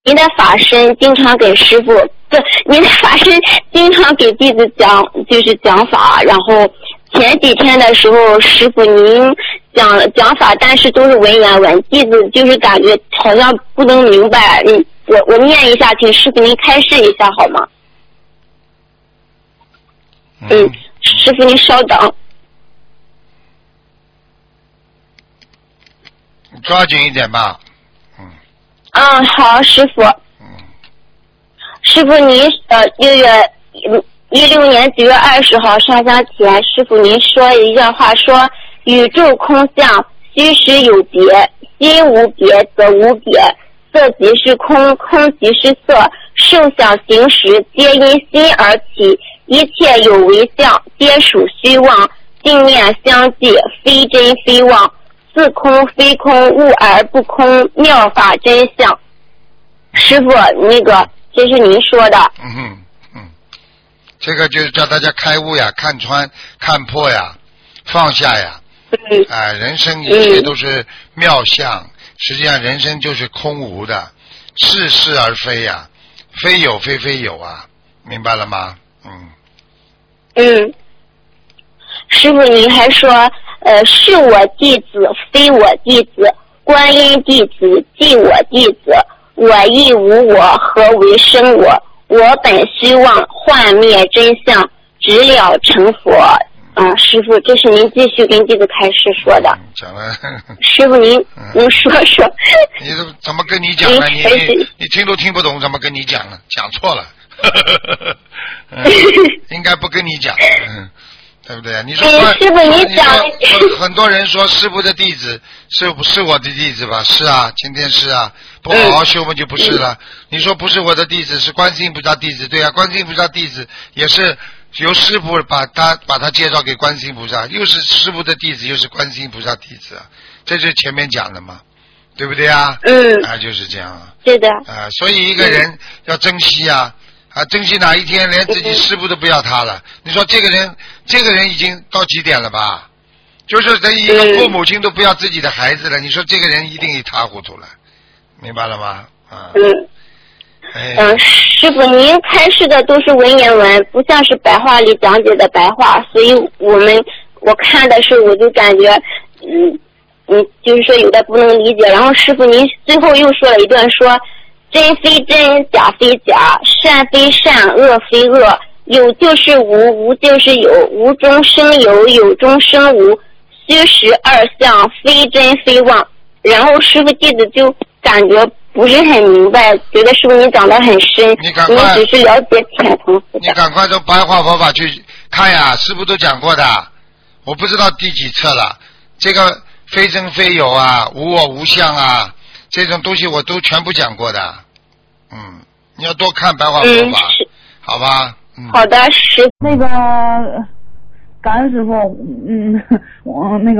您的法身经常给师傅，不，您的法身经常给弟子讲法，然后前几天的时候，师傅您讲法，但是都是文言文，弟子就是感觉好像不能明白。我念一下，请师傅您开示一下好吗？师傅您稍等。 抓紧一点吧。 好，师傅。师傅您16年9月20号上香前，师傅您说一段话，说宇宙空相，虚实有别，心无别则无别，色即是空，空即是色，受想行识皆因心而起，一切有为相，皆属虚妄，镜面相继，非真非妄，似空非空，悟而不空，妙法真相。师傅，这是您说的。 这个就是叫大家开悟呀，看穿看破呀，放下呀。人生一切都是妙相，实际上人生就是空无的，是是而非呀，非有非非有啊，明白了吗？ 师傅您还说是我弟子非我弟子，观音弟子即我弟子，我亦无我，何为生我？我本虚妄，幻灭真相，直了成佛。师傅，这是您继续跟弟子开示说的。 讲了。 师傅您说说。 你怎么跟你讲了？你听都听不懂，怎么跟你讲了？讲错了。应该不跟你讲。对不对？你说师傅你讲， 很多人说师傅的弟子是我的弟子吧？是啊，今天是啊，不好好修嘛就不是了。你说不是我的弟子，是观世音菩萨弟子，对啊，观世音菩萨弟子也是由师傅把他介绍给观世音菩萨，又是师傅的弟子，又是观世音菩萨弟子啊，这就是前面讲的嘛，对不对啊？就是这样啊。对的。所以一个人要珍惜啊。珍惜哪一天连自己师傅都不要他了？你说这个人已经到极点了吧？就是等于一个父母亲都不要自己的孩子了，你说这个人一定一塌糊涂了，明白了吗？ 师傅您开示的都是文言文，不像是白话里讲解的白话，所以我看的时候我就感觉就是说有的不能理解。然后师傅您最后又说了一段，说真非真，假非假，善非善，恶非恶，有就是无，无就是有，无中生有，有中生无，虚实二相，非真非妄。然后师傅弟子就感觉不是很明白，觉得师傅您讲得很深， 你赶快， 只是了解浅层。 你赶快从白话佛法去看呀，师傅都讲过的，我不知道第几册了。这个非真非有啊，无我无相啊，这种东西我都全部讲过的。你要多看白话佛法，好吧？ 好的，师傅。 那个感恩师傅，我那个，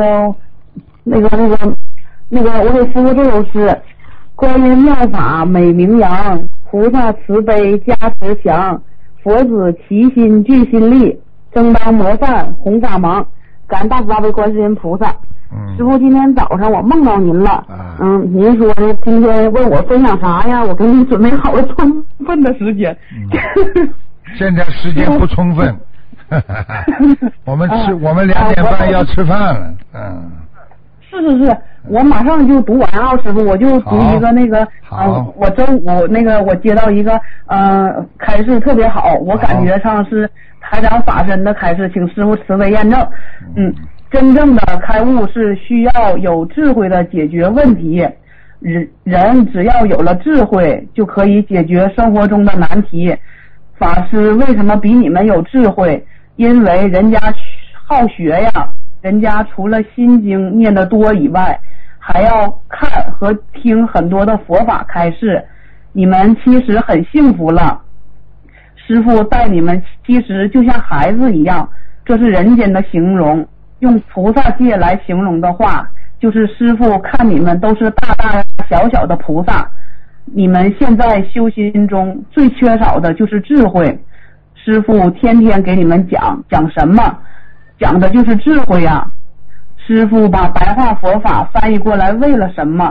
我给师傅这首诗：观音妙法美名扬，菩萨慈悲加持强，佛子齐心聚心力，争当模范弘法忙。感恩大慈大悲观世音菩萨。师傅，今天早上我梦到您了。您说呢？今天问我分享啥呀？我给你准备好了充分的时间。 现在时间不充分。我们2点半要吃饭了。 是，我马上就读完啊，师傅，我就读一个那个，我周五那个我接到一个开示特别好，我感觉上是台长法身的开示，请师傅慈悲验证。真正的开悟是需要有智慧的解决问题，人只要有了智慧就可以解决生活中的难题。法师为什么比你们有智慧？因为人家好学呀，人家除了心经念得多以外，还要看和听很多的佛法开示。你们其实很幸福了，师父待你们其实就像孩子一样，这是人间的形容。用菩萨界来形容的话，就是师父看你们都是大大小小的菩萨，你们现在修心中最缺少的就是智慧。师父天天给你们讲什么？讲的就是智慧呀。师父把白话佛法翻译过来为了什么？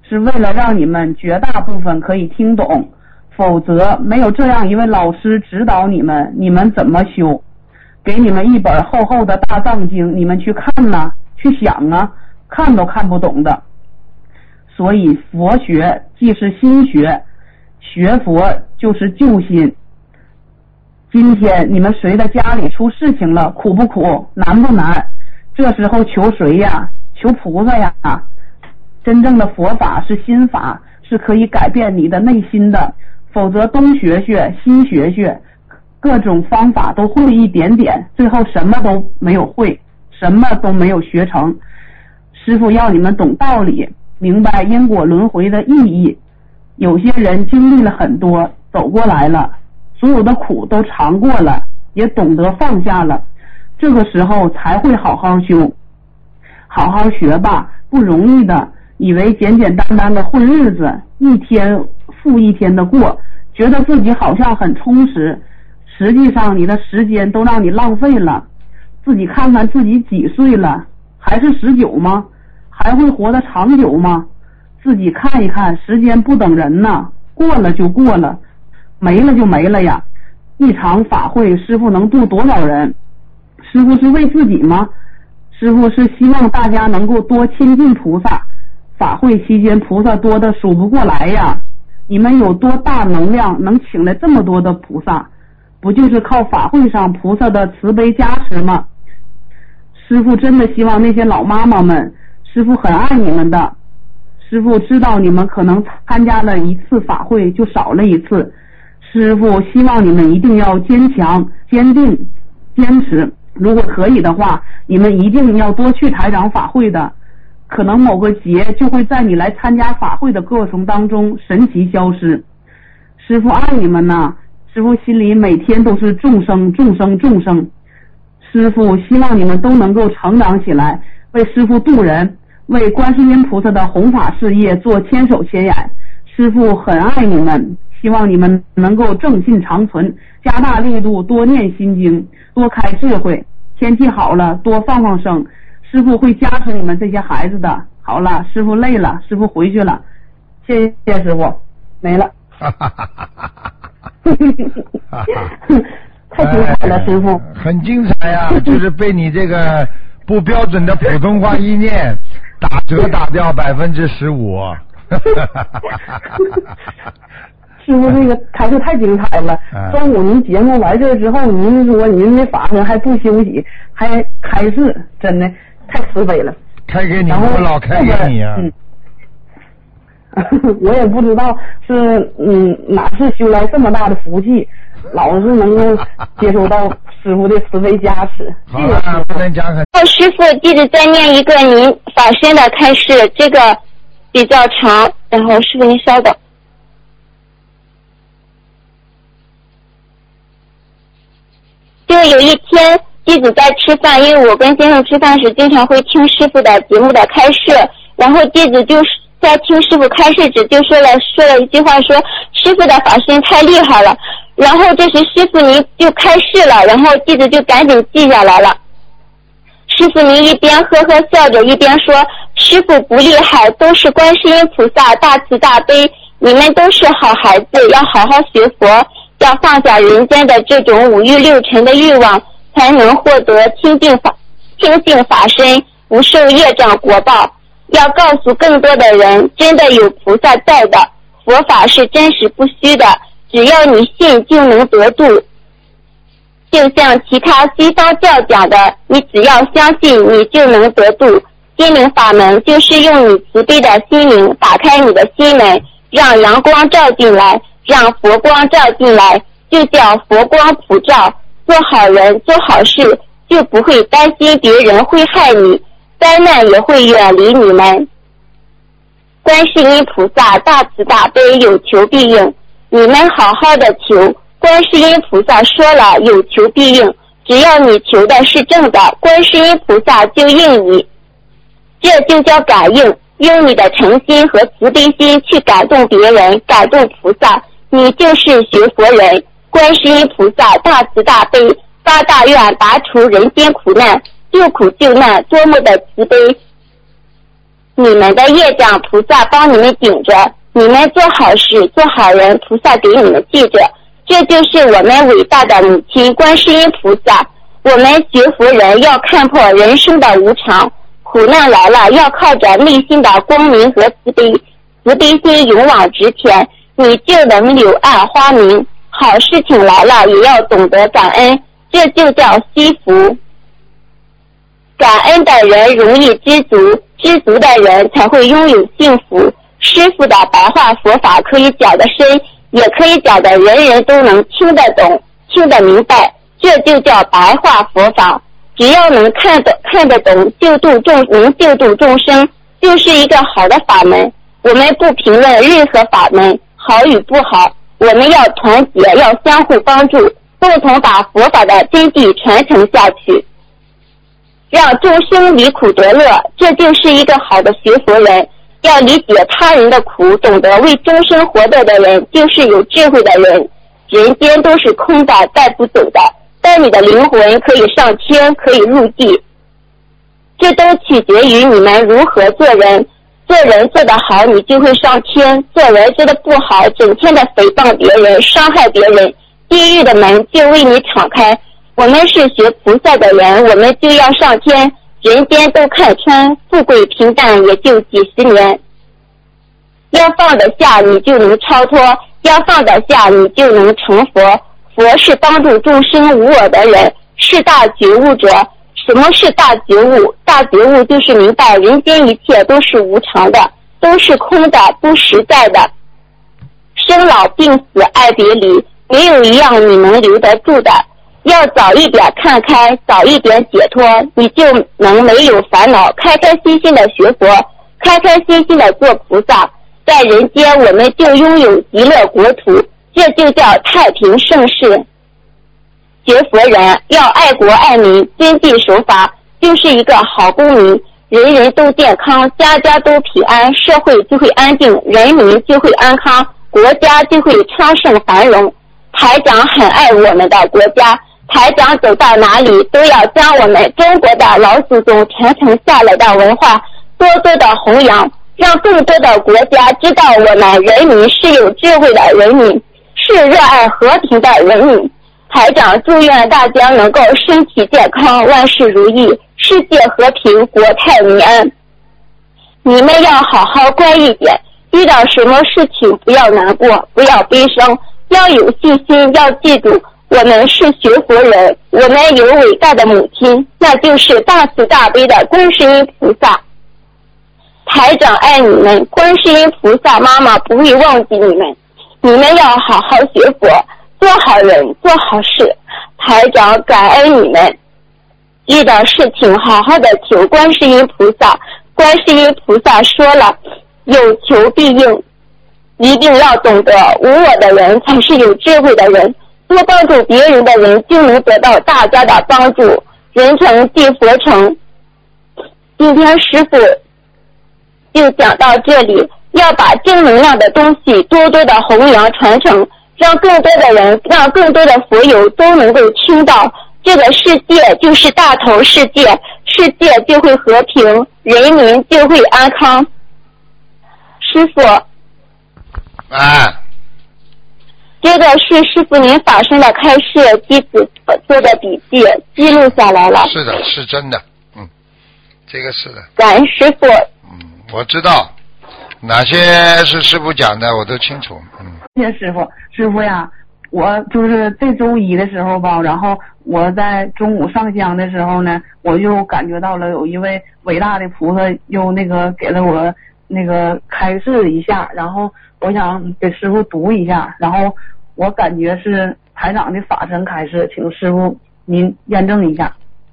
是为了让你们绝大部分可以听懂，否则没有这样一位老师指导你们，你们怎么修？给你们一本厚厚的大藏经，你们去看呢，去想啊，看都看不懂的。所以佛学既是心学，学佛就是救心。今天你们谁的家里出事情了，苦不苦，难不难？这时候求谁呀？求菩萨呀！真正的佛法是心法，是可以改变你的内心的，否则东学学西学学，各种方法都会一点点，最后什么都没有会，什么都没有学成。师父要你们懂道理，明白因果轮回的意义。有些人经历了很多，走过来了，所有的苦都尝过了，也懂得放下了，这个时候才会好好修。好好学吧，不容易的，以为简简单单的混日子，一天复一天的过，觉得自己好像很充实，实际上你的时间都让你浪费了。自己看看自己几岁了，还是19吗？还会活得长久吗？自己看一看，时间不等人呐，过了就过了，没了就没了呀。一场法会，师父能度多少人？师父是为自己吗？师父是希望大家能够多亲近菩萨，法会期间菩萨多的数不过来呀。你们有多大能量能请来这么多的菩萨，不就是靠法会上菩萨的慈悲加持吗？师父真的希望那些老妈妈们，师父很爱你们的。师父知道你们可能参加了一次法会就少了一次，师父希望你们一定要坚强、坚定、坚持。如果可以的话，你们一定要多去台长法会的，可能某个劫就会在你来参加法会的过程当中神奇消失。师父爱你们呐，师父心里每天都是众生众生众生。师父希望你们都能够成长起来，为师父度人，为观世音菩萨的弘法事业做千手千眼。师父很爱你们，希望你们能够正信长存，加大力度，多念心经，多开智慧。天气好了，多放放生，师父会加持你们这些孩子的。好了，师父累了，师父回去了，谢谢师父，没了。太精彩了，师父。 很精彩呀，就是被你这个不标准的普通话意念打折打掉15%。 师父这个开示太精彩了。中午您节目完事之后，您说您这法上还不休息，还开示，真的太慈悲了。 开给你，我老开给你啊。 我也不知道是哪是修来这么大的福气，老是能够接收到师父的慈悲加持。 好了，不能讲很。 师父弟子再念一个您法身的开示，这个比较长，然后师父您稍等。就有一天弟子在吃饭，因为我跟先生吃饭时经常会听师父的节目的开示，然后弟子就是在听师父开示时就说了一句话，说师父的法身太厉害了，然后这时师父您就开示了，然后弟子就赶紧记下来了。师父您一边呵呵笑着一边说，师父不厉害，都是观世音菩萨大慈大悲，你们都是好孩子，要好好学佛，要放下人间的这种五欲六尘的欲望，才能获得清净法身，不受业障果报。要告诉更多的人，真的有菩萨在的，佛法是真实不虚的，只要你信就能得度。就像其他西方教讲的，你只要相信你就能得度。心灵法门就是用你慈悲的心灵打开你的心门，让阳光照进来，让佛光照进来，就叫佛光普照。做好人做好事，就不会担心别人会害你，灾难也会远离你们。观世音菩萨大慈大悲，有求必应，你们好好的求。观世音菩萨说了，有求必应，只要你求的是正的，观世音菩萨就应你。这就叫感应，用你的诚心和慈悲心去感动别人，感动菩萨，你就是学佛人。观世音菩萨大慈大悲，发大愿拔除人间苦难，救苦救难，多么的慈悲， 你们的业障菩萨帮你们顶着，你们做好事做好人，菩萨给你们记着。这就是我们伟大的母亲观世音菩萨。我们学佛人要看破人生的无常，苦难来了要靠着内心的光明和慈悲心勇往直前，你就能柳暗花明。好事情来了也要懂得感恩，这就叫惜福。感恩的人容易知足，知足的人才会拥有幸福。师父的白话佛法可以讲得深，也可以讲得人人都能听得懂听得明白，这就叫白话佛法。只要能看得懂能救度众生，就是一个好的法门。我们不评论任何法门好与不好，我们要团结，要相互帮助，共同把佛法的真谛传承下去，让众生离苦得乐，这就是一个好的学佛人。要理解他人的苦，懂得为众生活着的人，就是有智慧的人。人间都是空的，带不走的，但你的灵魂可以上天，可以入地，这都取决于你们如何做人。做人做得好，你就会上天；做人做得不好，整天的诽谤别人，伤害别人，地狱的门就为你敞开。我们是学菩萨的人，我们就要上天。人间都看穿，富贵平淡也就几十年。要放得下，你就能超脱；要放得下，你就能成佛。佛是帮助众生无我的人，是大觉悟者。什么是大觉悟？大觉悟就是明白人间一切都是无常的，都是空的，不实在的。生老病死爱别离，没有一样你能留得住的。要早一点看开，早一点解脱，你就能没有烦恼，开开心心的学佛，开开心心的做菩萨。在人间我们就拥有极乐国土，这就叫太平盛世。学佛人要爱国爱民，遵纪守法，就是一个好公民。人人都健康，家家都平安，社会就会安定，人民就会安康，国家就会昌盛繁荣。台长很爱我们的国家，台长走到哪里都要将我们中国的老祖宗传承下来的文化多多的弘扬，让更多的国家知道我们人民是有智慧的人民，是热爱和平的人民。台长祝愿大家能够身体健康，万事如意，世界和平，国泰民安。你们要好好乖一点，遇到什么事情不要难过，不要悲伤，要有信心，要记住我们是学佛人，我们有伟大的母亲，那就是大慈大悲的观世音菩萨。台长爱你们，观世音菩萨妈妈不会忘记你们，你们要好好学佛，做好人，做好事。台长感恩你们，遇到事情好好的求观世音菩萨。观世音菩萨说了，有求必应，一定要懂得无我的人才是有智慧的人，多帮助别人的人就能得到大家的帮助，人成即佛成。今天师父就讲到这里，要把正能量的东西多多的弘扬传承，让更多的人，让更多的佛友都能够听到，这个世界就是大同世界，世界就会和平，人民就会安康。师父，这个是师父您法身的开示，弟子做的笔记记录下来了。 是的，是真的，这个是的。 感恩师父。 我知道哪些是师父讲的，我都清楚。 谢谢师父呀，我就是这周一的时候吧，然后我在中午上香的时候呢，我就感觉到了有一位伟大的菩萨又给了我开示一下，然后我想给师父读一下，然后我感觉是台长的法身开示，请师父您验证一下。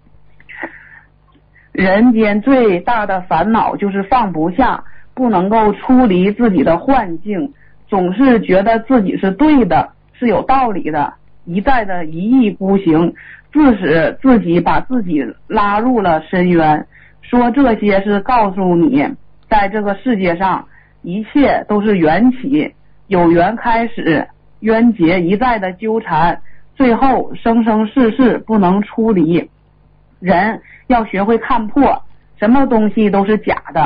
人间最大的烦恼就是放不下，不能够出离自己的幻境，总是觉得自己是对的，是有道理的，一再的一意孤行，自使自己把自己拉入了深渊。说这些是告诉你，在这个世界上一切都是缘起，有缘开始，冤结一再的纠缠，最后生生世世不能出离。人要学会看破，什么东西都是假的，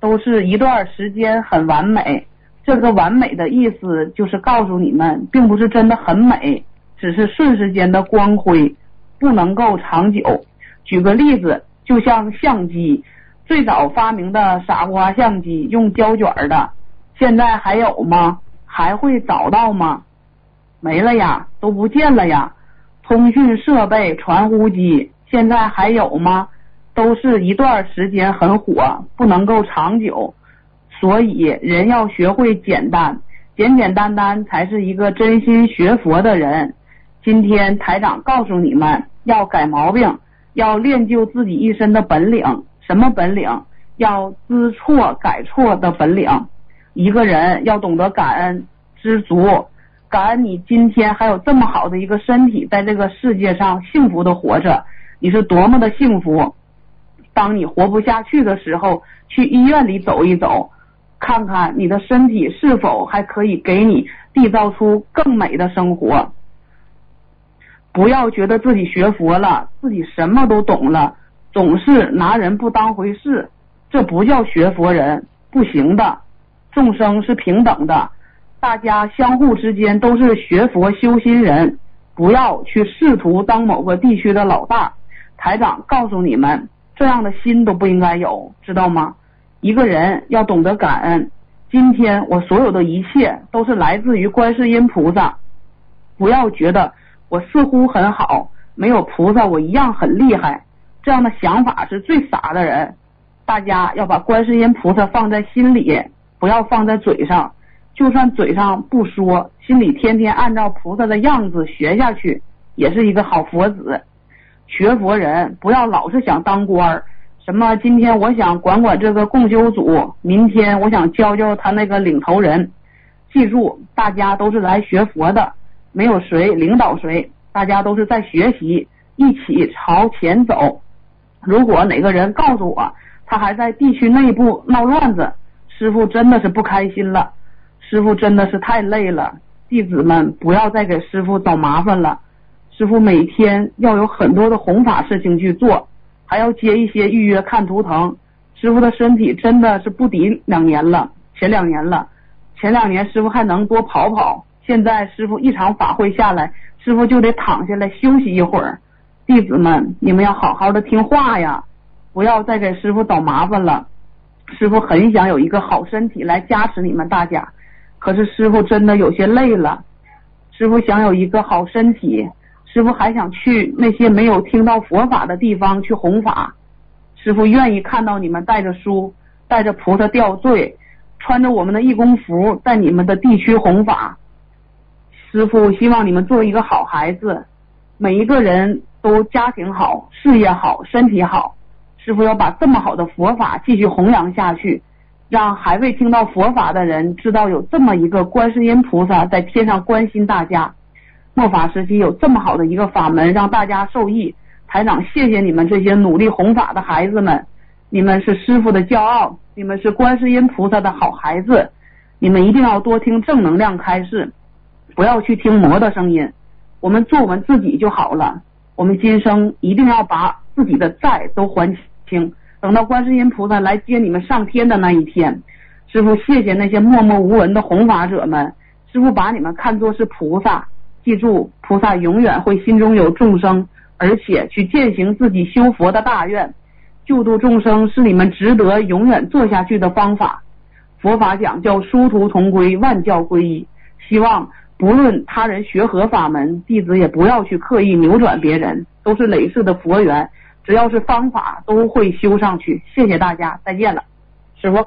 都是一段时间很完美。这个完美的意思就是告诉你们，并不是真的很美，只是瞬时间的光辉，不能够长久。举个例子，就像相机，最早发明的傻瓜相机用胶卷的，现在还有吗？还会找到吗？没了呀，都不见了呀。通讯设备传呼机现在还有吗？都是一段时间很火，不能够长久。所以人要学会简单，简简单单才是一个真心学佛的人。今天台长告诉你们，要改毛病，要练就自己一身的本领。什么本领？要知错改错的本领。一个人要懂得感恩，知足，感恩你今天还有这么好的一个身体，在这个世界上幸福的活着，你是多么的幸福。当你活不下去的时候，去医院里走一走，看看你的身体是否还可以给你缔造出更美的生活。不要觉得自己学佛了，自己什么都懂了，总是拿人不当回事，这不叫学佛人，不行的。众生是平等的，大家相互之间都是学佛修心人，不要去试图当某个地区的老大。台长告诉你们，这样的心都不应该有，知道吗？一个人要懂得感恩，今天我所有的一切都是来自于观世音菩萨。不要觉得我似乎很好，没有菩萨我一样很厉害，这样的想法是最傻的人。大家要把观世音菩萨放在心里，不要放在嘴上。就算嘴上不说，心里天天按照菩萨的样子学下去，也是一个好佛子。学佛人不要老是想当官，什么今天我想管管这个共修组，明天我想教教他那个领头人。记住，大家都是来学佛的，没有谁领导谁，大家都是在学习，一起朝前走。如果哪个人告诉我他还在地区内部闹乱子，师父真的是不开心了，师父真的是太累了。弟子们不要再给师父找麻烦了，师父每天要有很多的弘法事情去做，还要接一些预约看图腾。师父的身体真的是不敌前2年了。前2年师父还能多跑跑，现在师父一场法会下来，师父就得躺下来休息一会儿。弟子们，你们要好好的听话呀，不要再给师父找麻烦了。师父很想有一个好身体来加持你们大家，可是师父真的有些累了。师父想有一个好身体，师父还想去那些没有听到佛法的地方去弘法。师父愿意看到你们带着书，带着菩萨吊坠，穿着我们的义工服，在你们的地区弘法。师父希望你们做一个好孩子，每一个人都家庭好，事业好，身体好。师父要把这么好的佛法继续弘扬下去，让还未听到佛法的人知道有这么一个观世音菩萨在天上关心大家。末法时期有这么好的一个法门让大家受益，台长谢谢你们这些努力弘法的孩子们，你们是师父的骄傲，你们是观世音菩萨的好孩子，你们一定要多听正能量开示，不要去听魔的声音。我们做我们自己就好了，我们今生一定要把自己的债都还清，等到观世音菩萨来接你们上天的那一天。师父谢谢那些默默无闻的弘法者们，师父把你们看作是菩萨，记住菩萨永远会心中有众生，而且去践行自己修佛的大愿。救度众生是你们值得永远做下去的方法。佛法讲叫殊途同归，万教归一，希望不论他人学何法门，弟子也不要去刻意扭转别人，都是累世的佛缘，只要是方法都会修上去。谢谢大家，再见了，师父。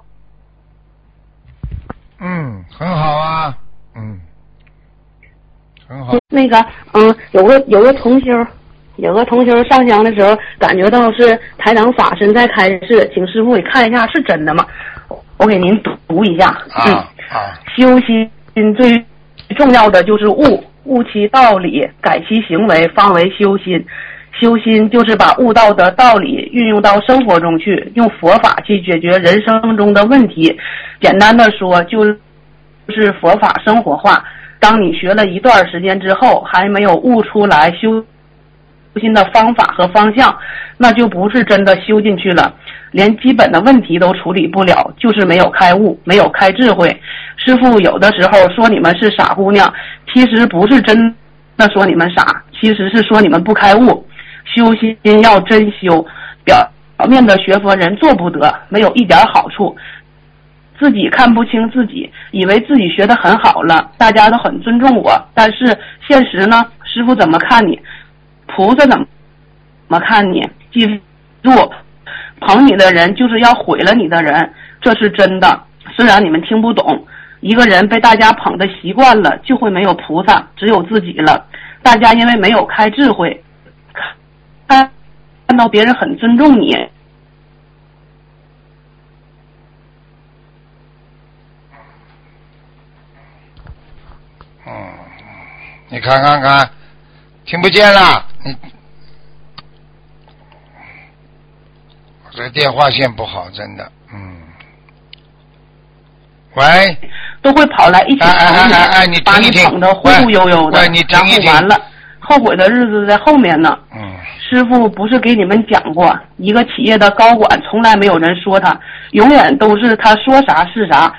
很好啊，很好。 那个有个同修上香的时候感觉到是台长法身在开示，请师父给看一下是真的吗？我给您读一下。修心最重要的就是悟其道理，改其行为，方为修心。修心就是把悟道的道理运用到生活中去，用佛法去解决人生中的问题。简单的说，就是佛法生活化。当你学了一段时间之后，还没有悟出来修心的方法和方向，那就不是真的修进去了。 连基本的问题都处理不了，就是没有开悟，没有开智慧。师父有的时候说你们是傻姑娘，其实不是真的说你们傻，其实是说你们不开悟。修心要真修，表面的学佛人做不得，没有一点好处。自己看不清自己，以为自己学得很好了，大家都很尊重我，但是现实呢，师父怎么看你，菩萨怎么看你？记住，捧你的人就是要毁了你的人，这是真的。虽然你们听不懂，一个人被大家捧得习惯了，就会没有菩萨，只有自己了。大家因为没有开智慧，看到别人很尊重你， 你看看看，听不见了，这个电话线不好，真的，喂， 都会跑来一起你把你捧得忽忽悠悠的，然后完了，后悔的日子在后面呢。师父不是给你们讲过，一个企业的高管从来没有人说他，永远都是他说啥是啥。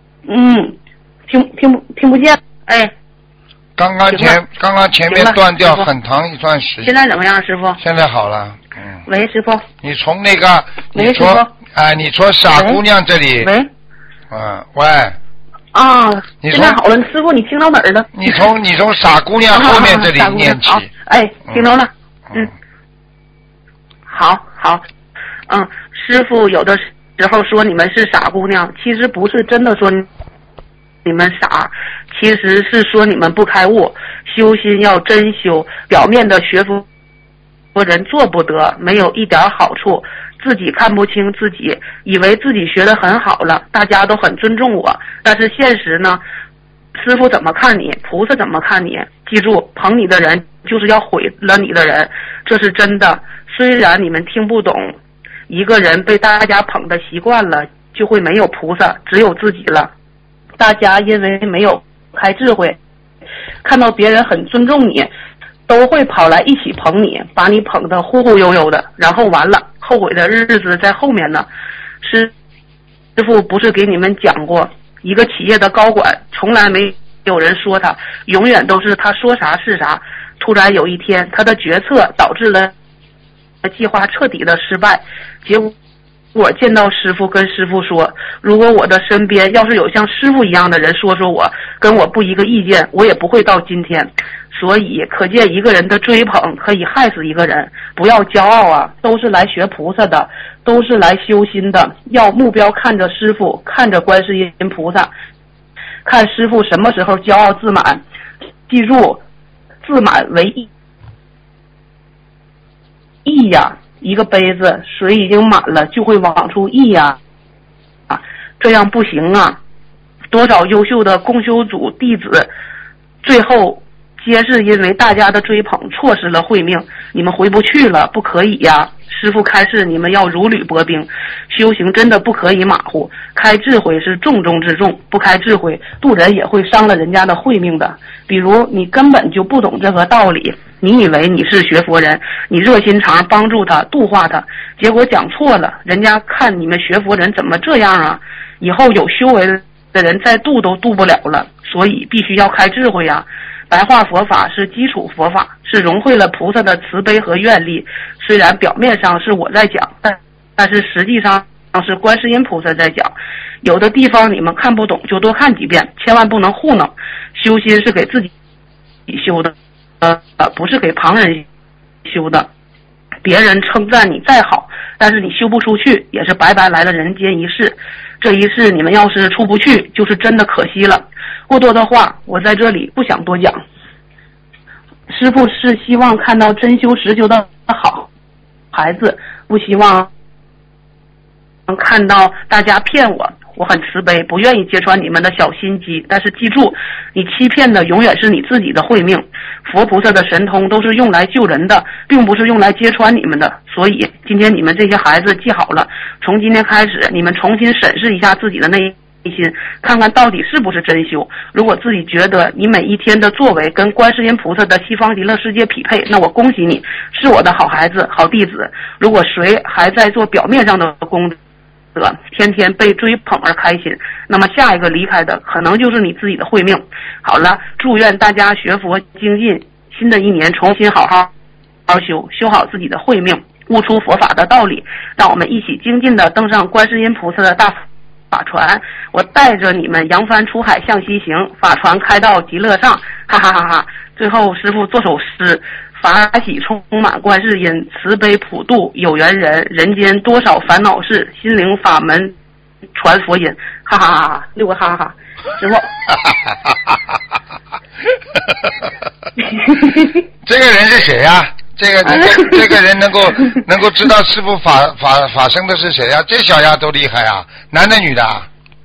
听不见，哎。 刚刚前面断掉很长一段时间。 现在怎么样，师父？ 现在好了。 喂，师父。 你从那个， 喂，师父。 你说傻姑娘这里。 喂。 喂。 啊，现在好了，师父，你听到哪儿了？ 你从傻姑娘后面这里念起。 哎，听到了。好。师父有的时候说你们是傻姑娘，其实不是真的说你们傻，其实是说你们不开悟。修心要真修，表面的学佛人做不得，没有一点好处。自己看不清自己，以为自己学得很好了，大家都很尊重我，但是现实呢，师父怎么看你，菩萨怎么看你？记住，捧你的人就是要毁了你的人，这是真的。虽然你们听不懂，一个人被大家捧得习惯了，就会没有菩萨，只有自己了。大家因为没有开智慧，看到别人很尊重你，都会跑来一起捧你，把你捧得忽忽悠悠的，然后完了，后悔的日子在后面呢。师父不是给你们讲过，一个企业的高管从来没有人说他，永远都是他说啥是啥。突然有一天，他的决策导致了计划彻底的失败，结果我见到师父，跟师父说，如果我的身边要是有像师父一样的人说我，跟我不一个意见，我也不会到今天。所以可见一个人的追捧可以害死一个人，不要骄傲啊，都是来学菩萨的，都是来修心的，要目标看着师父，看着观世音菩萨，看师父什么时候骄傲自满。记住，自满为意呀，一个杯子水已经满了，就会往出溢呀，这样不行啊！多少优秀的共修组弟子，最后皆是因为大家的追捧，错失了慧命。你们回不去了，不可以呀！师父开示，你们要如履薄冰，修行真的不可以马虎，开智慧是重中之重，不开智慧，渡人也会伤了人家的慧命的。比如你根本就不懂这个道理，你以为你是学佛人，你热心肠帮助他度化他，结果讲错了，人家看你们学佛人怎么这样啊？以后有修为的人再度都度不了了，所以必须要开智慧啊！白话佛法是基础佛法，是融汇了菩萨的慈悲和愿力。虽然表面上是我在讲，但是实际上是观世音菩萨在讲。有的地方你们看不懂，就多看几遍，千万不能糊弄。修心是给自己修的，不是给旁人修的。别人称赞你再好，但是你修不出去，也是白白来了人间一世。这一世你们要是出不去，就是真的可惜了。过多的话我在这里不想多讲。师父是希望看到真修实修的好孩子，不希望能看到大家骗我。我很慈悲，不愿意揭穿你们的小心机，但是记住，你欺骗的永远是你自己的慧命。佛菩萨的神通都是用来救人的，并不是用来揭穿你们的。所以今天你们这些孩子记好了，从今天开始，你们重新审视一下自己的内心，看看到底是不是真修。如果自己觉得你每一天的作为跟观世音菩萨的西方极乐世界匹配，那我恭喜你，是我的好孩子、好弟子。如果谁还在做表面上的功德，天天被追捧而开心，那么下一个离开的可能就是你自己的慧命。好了，祝愿大家学佛精进，新的一年重新好好修好自己的慧命，悟出佛法的道理，让我们一起精进的登上观世音菩萨的大法船。我带着你们扬帆出海向西行，法船开到极乐上，哈哈哈哈。最后师父做首诗：法喜充满观世音，慈悲普度有缘人，人间多少烦恼事，心灵法门传佛音，哈哈哈哈，6个哈哈哈。师父这个人是谁呀、这个人能够知道师父法身的是谁呀、这小丫头厉害啊，男的女的啊？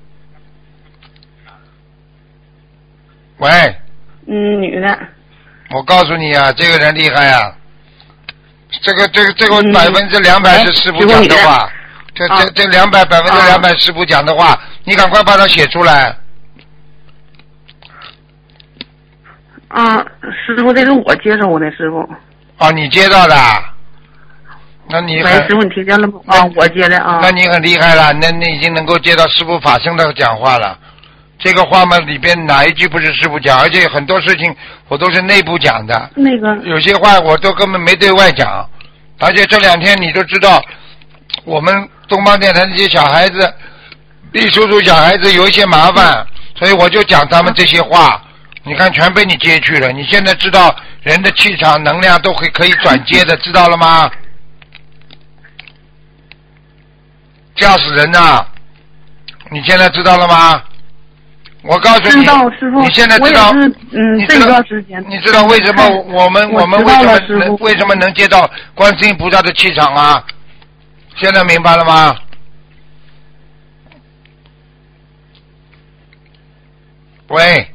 喂。 女的。 我告诉你啊，这个人厉害啊！这个200%是师父讲的话，这200%师父讲的话，你赶快把它写出来。 师父，这是我接手的，师傅。 你接到的？那你喂，师傅，你听见了不？我接的啊。 那你很厉害了，那你已经能够接到师父法身的讲话了。这个话嘛，里边哪一句不是师父讲？而且很多事情我都是内部讲的。 那个有些话我都根本没对外讲，而且这2天你都知道，我们东方电台这些小孩子，秘书处小孩子有一些麻烦，所以我就讲他们这些话。你看，全被你接去了。你现在知道人的气场能量都可以转接的，知道了吗？吓死人呐！你现在知道了吗？我告诉你， 知道师父， 你现在知道， 这段时间， 你知道为什么我们为什么能接到观世音菩萨的气场啊？现在明白了吗？喂。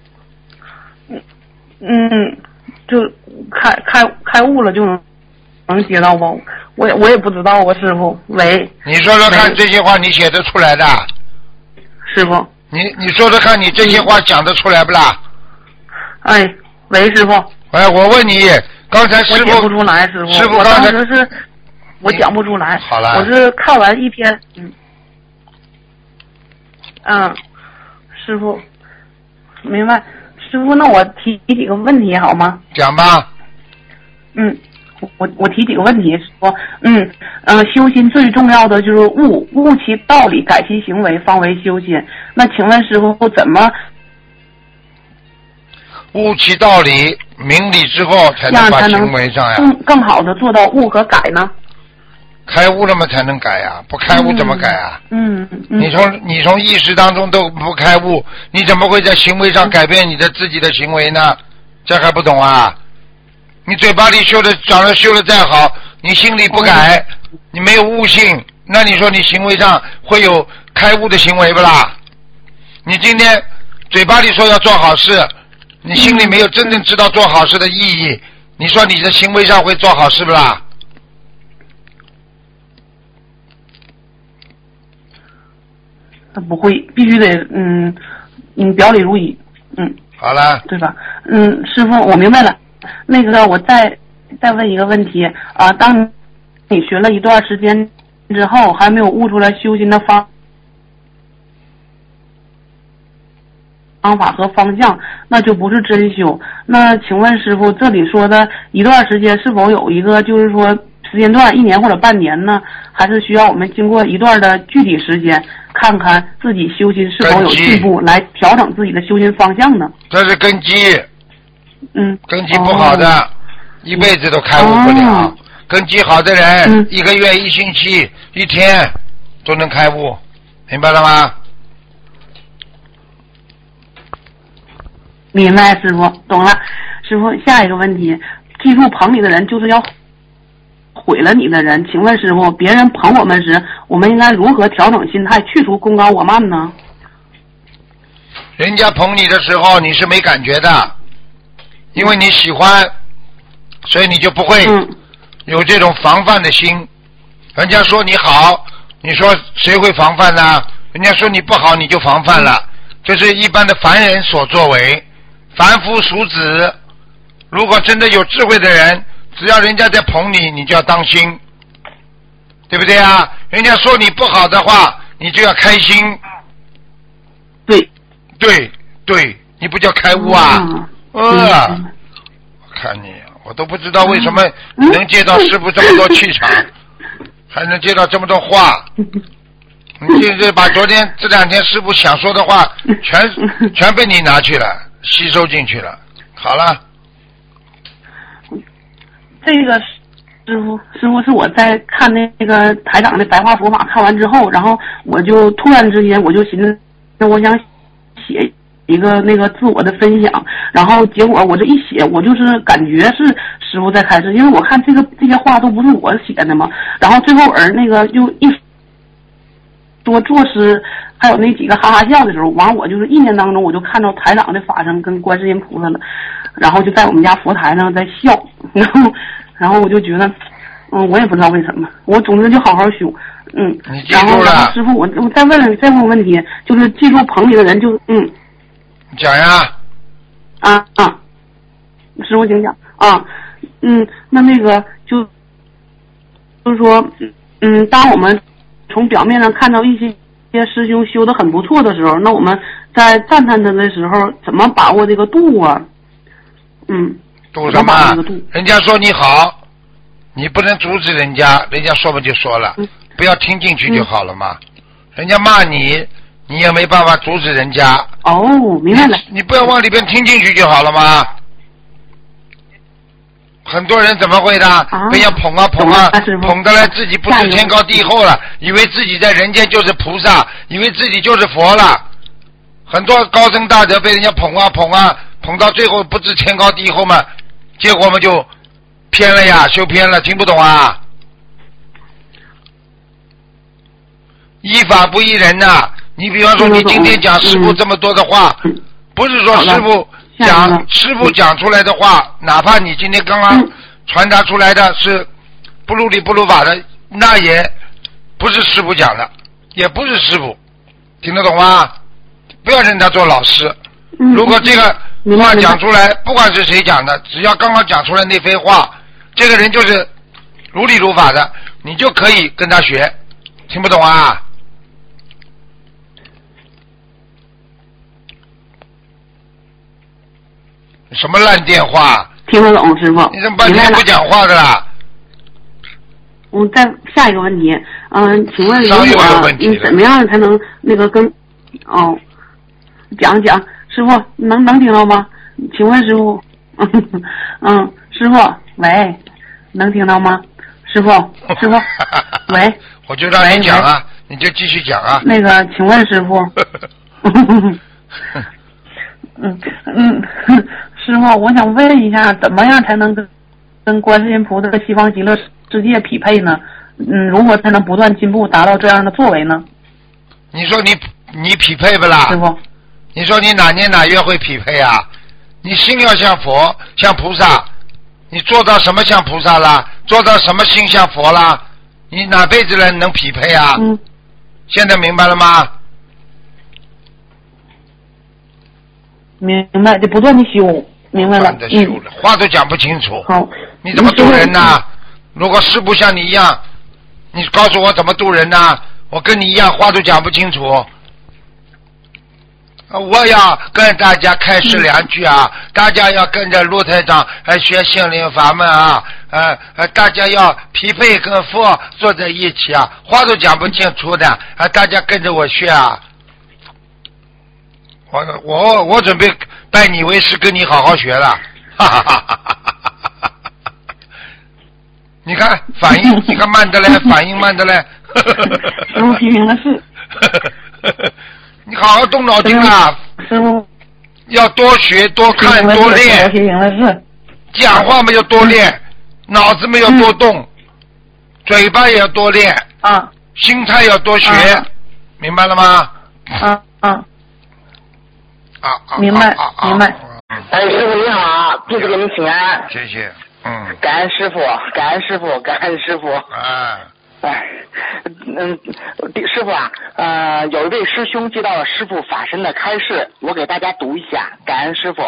就开悟了就能接到不？我也不知道啊，师傅。喂。你说说看，这些话你写得出来的？ 师傅。 你说说看，你这些话讲得出来不啦？ 喂，师傅。 我问你，刚才师傅。 我讲不出来，师傅。 师傅我当时是，我讲不出来。 好了。 我是看完一篇，师傅，明白。师傅，那我提几个问题好吗？ 讲吧。 我提几个问题，说，修心最重要的就是悟其道理，改其行为，方为修心。那请问师傅怎么悟其道理、明理之后，才能把行为上呀？ 更好的做到悟和改呢？ 开悟了嘛才能改呀，不开悟怎么改啊？你从意识当中都不开悟，你怎么会在行为上改变你的自己的行为呢？这还不懂啊？你嘴巴里修的再好，你心里不改，你没有悟性，那你说你行为上会有开悟的行为不啦？你今天嘴巴里说要做好事，你心里没有真正知道做好事的意义，你说你的行为上会做好事不啦？ 不会，必须得表里如一， 好了， 对吧？师傅，我明白了。那个，我再问一个问题啊，当你学了一段时间之后，还没有悟出来修心的方法和方向，那就不是真修。那请问师傅，这里说的一段时间是否有一个就是说时间段，1年或者半年呢？还是需要我们经过一段的具体时间，看看自己修心是否有进步，来调整自己的修心方向呢？ 这是根基。根基不好的，一辈子都开悟不了。根基好的人，1个月、1星期、1天都能开悟，明白了吗？ 明白，师傅，懂了。师傅，下一个问题，记住捧你的人就是要毁了你的人。请问师傅，别人捧我们时，我们应该如何调整心态，去除功高我慢呢？ 人家捧你的时候，你是没感觉的。因为你喜欢，所以你就不会有这种防范的心。人家说你好，你说谁会防范呢？ 人家说你不好，你就防范了，这是一般的凡人所作为，凡夫俗子。如果真的有智慧的人，只要人家在捧你，你就要当心，对不对啊？人家说你不好的话，你就要开心。对，你不叫开悟啊？我看你，我都不知道为什么你能接到师父这么多气场，还能接到这么多话。你就是把昨天这2天师父想说的话，全被你拿去了，吸收进去了。好了。 这个师傅是我在看那个台长的白话佛法看完之后，然后我就突然之间我就寻思，我想写一个那个自我的分享，然后结果我这一写，我就是感觉是师傅在开示，因为我看这些话都不是我写的嘛，然后最后那个就一多作诗，还有那几个哈哈笑的时候，完我就是意念当中我就看到台长的法身跟观世音菩萨了，然后就在我们家佛台上在笑，然后我就觉得，我也不知道为什么，我总之就好好修，然后师傅我再问问题，就是记住棚里的人就讲呀。 师傅请讲啊，那个就是说，当我们从表面上看到一些师兄修得很不错的时候，那我们在赞叹他的时候，怎么把握这个度啊？ 度什么？人家说你好，你不能阻止人家，人家说嘛就说了，不要听进去就好了嘛。人家骂你，你也没办法阻止人家。 明白了。 你不要往里边听进去就好了嘛。很多人怎么会的？被人捧捧得来自己不知天高地厚了，以为自己在人间就是菩萨，以为自己就是佛了。很多高僧大德被人家捧到最后不知天高地厚嘛，结果嘛就偏了呀，修偏了，听不懂啊。依法不依人呐。你比方说你今天讲师父这么多的话，不是说师父讲出来的话，哪怕你今天刚刚传达出来的是不如理不如法的，那也不是师父讲的，也不是师父，听得懂吗？不要认他做老师。如果这个话讲出来，不管是谁讲的，只要刚刚讲出来那番话，这个人就是如理如法的，你就可以跟他学。听不懂啊？什么烂电话？ 听得懂，师傅。 你怎么半天不讲话的啦？ 再下一个问题，请问如果怎么样才能那个跟讲师傅能听到吗？请问师傅，师傅，喂，能听到吗？师傅，喂， 我就让你讲啊，你就继续讲啊。 那个，请问师傅，师傅，我想问一下，怎么样才能跟观世音菩萨的西方极乐世界匹配呢？如何才能不断进步，达到这样的作为呢？ 你说你匹配不啦？ 师傅， 你说你哪年哪月会匹配啊？你心要像佛，像菩萨，你做到什么像菩萨啦？做到什么心像佛啦？你哪辈子人能匹配啊？现在明白了吗？ 明白，得不断的修，明白了。 不断的修了，话都讲不清楚。 好， 你怎么度人呢？如果师父像你一样，你告诉我怎么度人呢？我跟你一样，话都讲不清楚。我要跟大家开示2句啊，大家要跟着陆台长学心灵法门啊，大家要匹配跟佛坐在一起啊，话都讲不清楚的大家跟着我学啊。我准备拜你为师，跟你好好学了，哈哈哈哈哈哈！你看反应，你看慢的嘞，反应慢的嘞， 师傅批评的是。 你好好动脑筋啊！ 师傅要多学、多看、多练。 批评的是。 讲话没有多练，脑子没有多动，嘴巴也要多练啊， 心态要多学，明白了吗？ 明白。 师傅你好，弟子给您请安。 谢谢。 感恩师傅，感恩师傅，感恩师傅。 师傅啊，有一位师兄接到了师傅法身的开示，我给大家读一下，感恩师傅。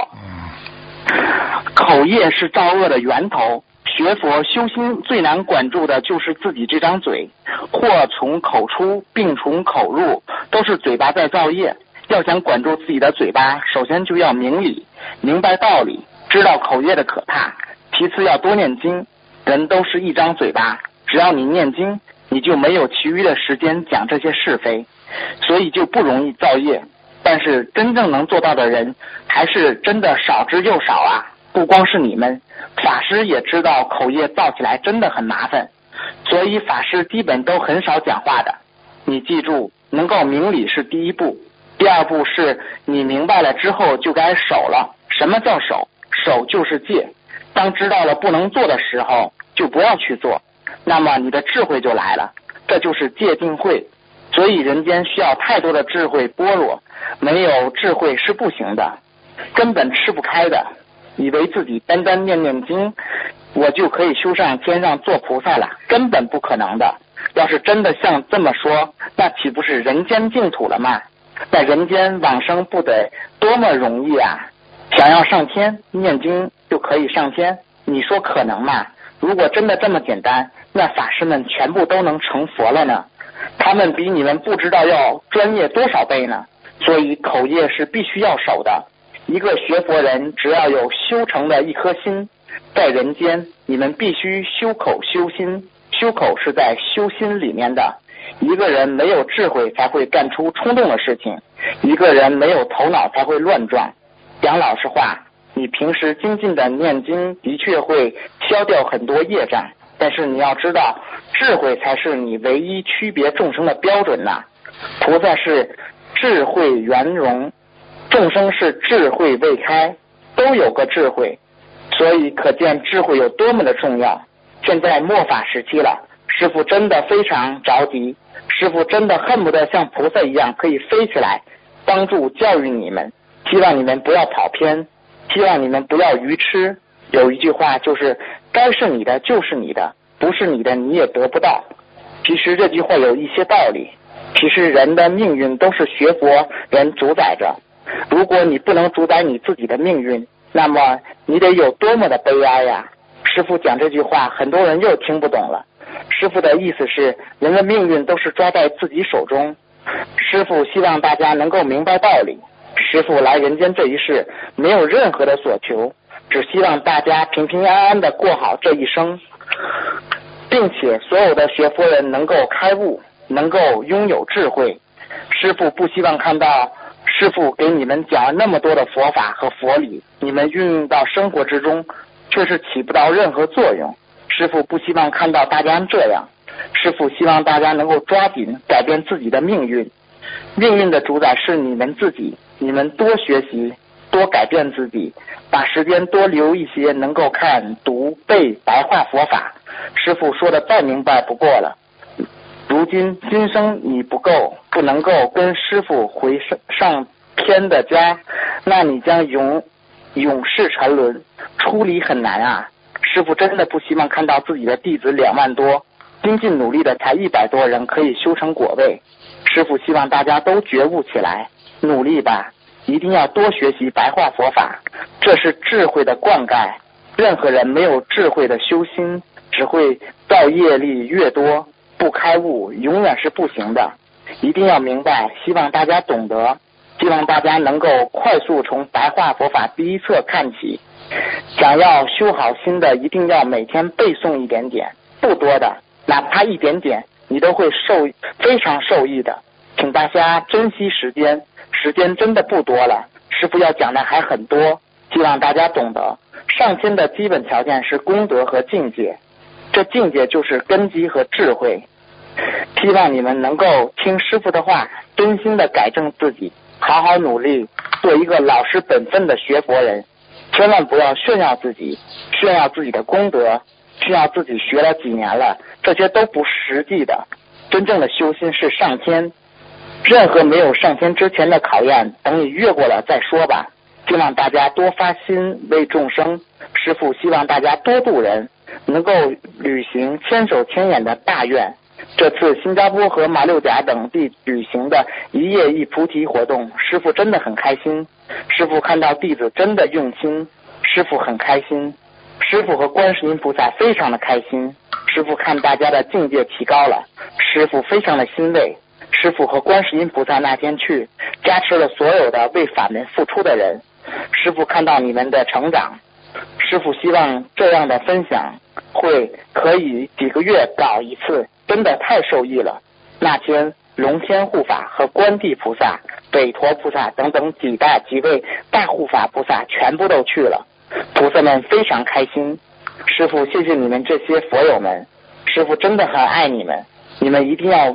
口业是造恶的源头，学佛修心最难管住的就是自己这张嘴，祸从口出，病从口入，都是嘴巴在造业。要想管住自己的嘴巴，首先就要明理，明白道理，知道口业的可怕，其次要多念经。人都是一张嘴巴，只要你念经，你就没有其余的时间讲这些是非，所以就不容易造业。但是真正能做到的人还是真的少之又少啊！不光是你们，法师也知道口业造起来真的很麻烦，所以法师基本都很少讲话的。你记住，能够明理是第一步，第二步是你明白了之后就该守了。什么叫守？守就是戒。当知道了不能做的时候，就不要去做，那么你的智慧就来了，这就是戒定慧。所以人间需要太多的智慧般若，没有智慧是不行的，根本吃不开的。以为自己单单念念经，我就可以修上天上做菩萨了，根本不可能的。要是真的像这么说，那岂不是人间净土了吗？在人间往生不得多么容易啊！想要上天，念经就可以上天，你说可能吗？如果真的这么简单，那法师们全部都能成佛了呢。他们比你们不知道要专业多少倍呢。所以口业是必须要守的。一个学佛人只要有修成的一颗心，在人间你们必须修口修心，修口是在修心里面的。一个人没有智慧才会干出冲动的事情，一个人没有头脑才会乱撞。讲老实话，你平时精进的念经的确会消掉很多业障，但是你要知道，智慧才是你唯一区别众生的标准呐。菩萨是智慧圆融，众生是智慧未开，都有个智慧，所以可见智慧有多么的重要。现在末法时期了，师父真的非常着急，师父真的恨不得像菩萨一样可以飞起来，帮助教育你们，希望你们不要跑偏，希望你们不要愚痴。有一句话就是该是你的就是你的，不是你的你也得不到。其实这句话有一些道理，其实人的命运都是学佛人主宰着，如果你不能主宰你自己的命运，那么你得有多么的悲哀呀！师父讲这句话很多人又听不懂了。师父的意思是人的命运都是抓在自己手中，师父希望大家能够明白道理。师父来人间这一世没有任何的所求，只希望大家平平安安的过好这一生，并且所有的学佛人能够开悟，能够拥有智慧。师父不希望看到师父给你们讲了那么多的佛法和佛理，你们运用到生活之中却是起不到任何作用。师父不希望看到大家这样，师父希望大家能够抓紧改变自己的命运。命运的主宰是你们自己，你们多学习，多改变自己，把时间多留一些能够看读背白话佛法。师父说的再明白不过了。如今今生你不能够跟师父回上天的家，那你将永世沉沦，出离很难啊。师父真的不希望看到自己的弟子2万多，精进努力的才100多人可以修成果位。师父希望大家都觉悟起来，努力吧，一定要多学习白话佛法，这是智慧的灌溉。任何人没有智慧的修心，只会造业力越多，不开悟永远是不行的。一定要明白，希望大家懂得，希望大家能够快速从白话佛法第一册看起。想要修好心的，一定要每天背诵一点点，不多的，哪怕一点点，你都会非常受益的。请大家珍惜时间，时间真的不多了，师父要讲的还很多，希望大家懂得。上天的基本条件是功德和境界，这境界就是根基和智慧。希望你们能够听师父的话，真心的改正自己，好好努力，做一个老实本分的学佛人。千万不要炫耀自己的功德，炫耀自己学了几年了，这些都不实际的。真正的修心是上天，任何没有上天之前的考验，等你越过了再说吧。希望大家多发心为众生，师父希望大家多度人，能够履行千手千眼的大愿。 这次新加坡和马六甲等地举行的一夜一菩提活动，师父真的很开心。师父看到弟子真的用心，师父很开心。师父和观世音菩萨非常的开心。师父看大家的境界提高了，师父非常的欣慰。师父和观世音菩萨那天去加持了所有的为法门付出的人。师父看到你们的成长，师父希望这样的分享会可以几个月搞一次，真的太受益了。那天龙天护法和观地菩萨、北陀菩萨等等几位大护法菩萨全部都去了，菩萨们非常开心。师父谢谢你们这些佛友们，师父真的很爱你们，你们一定要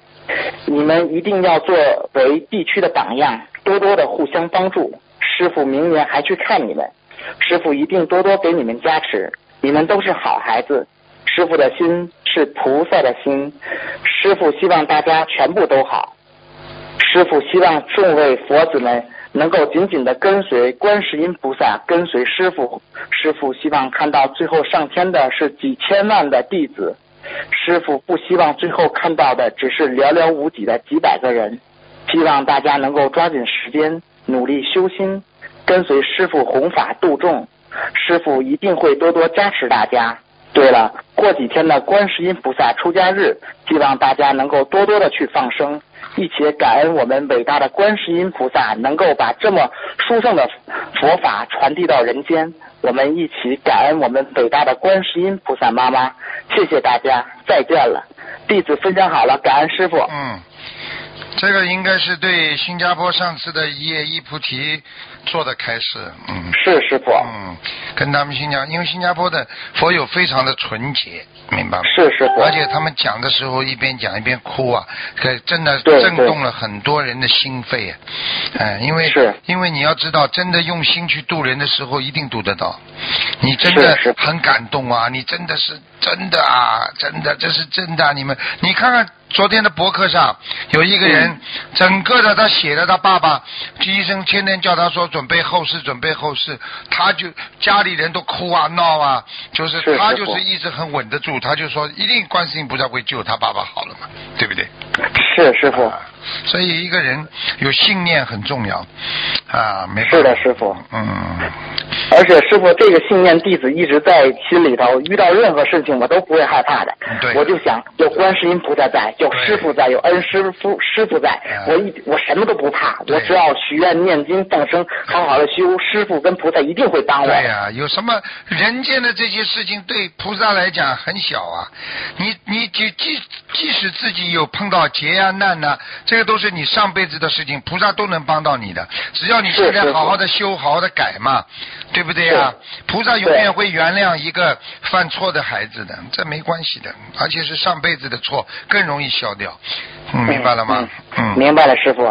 作为地区的榜样，多多的互相帮助。师父明年还去看你们，师父一定多多给你们加持，你们都是好孩子。师父的心是菩萨的心，师父希望大家全部都好。师父希望众位佛子们能够紧紧地跟随观世音菩萨，跟随师父。师父希望看到最后上天的是几千万的弟子，师父不希望最后看到的只是寥寥无几的几百个人。希望大家能够抓紧时间努力修心，跟随师父弘法度众，师父一定会多多加持大家。对了，过几天的观世音菩萨出家日，希望大家能够多多的去放生，一起感恩我们伟大的观世音菩萨能够把这么殊胜的佛法传递到人间。我们一起感恩我们伟大的观世音菩萨妈妈。谢谢大家，再见了。弟子分享好了，感恩师父。 这个应该是对新加坡上次的一夜一菩提做的开示。 是师父。 跟他们因为新加坡的佛友非常的纯洁，明白吗？ 是师父。 而且他们讲的时候一边讲一边哭啊，真的震动了很多人的心肺啊。因为你要知道，真的用心去度人的时候，一定度得到。你真的很感动啊！你真的是真的啊，真的这是真的啊。你看看昨天的博客上有一个人，整个的他写的他爸爸医生天天叫他说准备后事，他就家里人都哭啊闹啊，就是他就是一直很稳得住，他就说一定观世音菩萨会救他爸爸好了嘛，对不对？ 是师父。 所以一个人有信念很重要啊，没错。 是的，师父。而且师父这个信念弟子一直在心里头，遇到任何事情我都不会害怕的。我就想有观世音菩萨在，有师父在，有恩师父在，我什么都不怕，我只要许愿念经放生，好好的修，师父跟菩萨一定会帮我。 对呀，有什么人间的这些事情对菩萨来讲很小啊，你即使自己有碰到劫啊难啊，这个都是你上辈子的事情，菩萨都能帮到你的，只要你现在好好的修，好好的改嘛，对不对呀？菩萨永远会原谅一个犯错的孩子的，这没关系的，而且是上辈子的错更容易消掉。明白了吗？ 明白了，师父。